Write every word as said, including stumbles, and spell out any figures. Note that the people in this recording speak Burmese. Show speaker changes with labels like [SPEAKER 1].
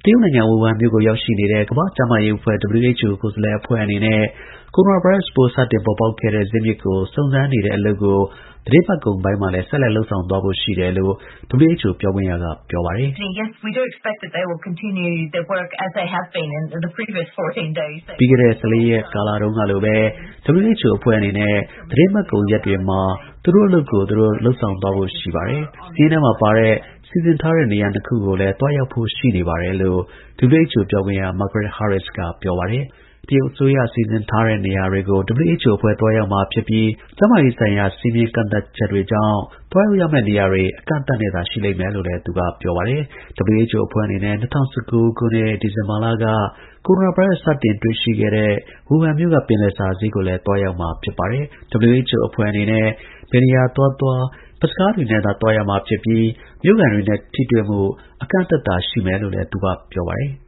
[SPEAKER 1] တရုတ်နိုင်ငံဝူဟန်မြို့ကိုရောက်ရှိနေတဲ့ကမ္ဘာ့ကျန်းမာရေးအဖွဲ့ W H O ကိုယ်စားလှယ်အဖွဲ့အနေနဲ့ကိုရိုနာဗိုင်းရပ်စ်ပိုးစတင်ပေါ်ပေါက်ခဲ့တဲ့ဇစ်မြစ်ကိုစုံစမ်းနေတဲ့အလုပ်ကိုသီတင်းပတ်ကုန်ပိုင်းမှာလည်းဆက်လက်လုပ်ဆောင်သွားဖို့ရှိတယ်လို့ W H O ပြောခွင့်ရကပြောပါတယ်။
[SPEAKER 2] Yes, we do expect that they will continue their work as they have been in the previous fourteen days.
[SPEAKER 1] ပြီးခဲ့တဲ့၁၄ရက်ကာလတုန်းကလိုပဲ W H O အဖွဲ့အနေနဲ့သီတင်းပတ်ကုန်ရက်တွေမှာသူတို့အလုပ်ကိုသူတို့လုပ်ဆောင်သွားဖို့ရှိပါတယ်။စာရင်းထဲမှာပါတဲ့စီစဉ်ထားတဲ့နေရာနှစ်ခုကိုလည်းသွားရောက်ဖို့ရှိနေပါတယ်လို့ W H O ပြောခွင့်ရ Margaret Harris ကပြောပါတယ်။ တရုတ်အစိုးရစီစဉ်ထားတဲ့နေရာတွေကို W H O အဖွဲ့သွားရောက်မှာဖြစ်ပြီးကျန်းမာရေးဆိုင်ရာစည်းမျဉ်းကန့်သတ်ချက်တွေကြောင့်သွားရောက်ရမယ့်နေရာတွေအကန့်အသတ်နဲ့သာရှိလိမ့်မယ်လို့လည်းသူကပြောပါတယ်။ W H O အဖွဲ့အနေနဲ့၂၀၁၉ခုနှစ်ဒီဇင်ဘာလကကိုရိုနာဗိုင်းရပ်စ်စတင်တွေ့ရှိခဲ့တဲ့ဝူဟန်မြို့ကပင်လယ်စာဈေးကိုလည်းသွားရောက်မှာဖြစ်ပါတယ်။ W H O အဖွဲ့အနေနဲ့ဘယ်နေရာသွားသွားဘတ်စ်ကားတွေနဲ့သာသွားရမှာဖြစ်ပြီးမြို့ခံတွေနဲ့ထိတွေ့မှုအကန့်အသတ်သာရှိမယ်လို့လည်းသူကပြောပါတယ်။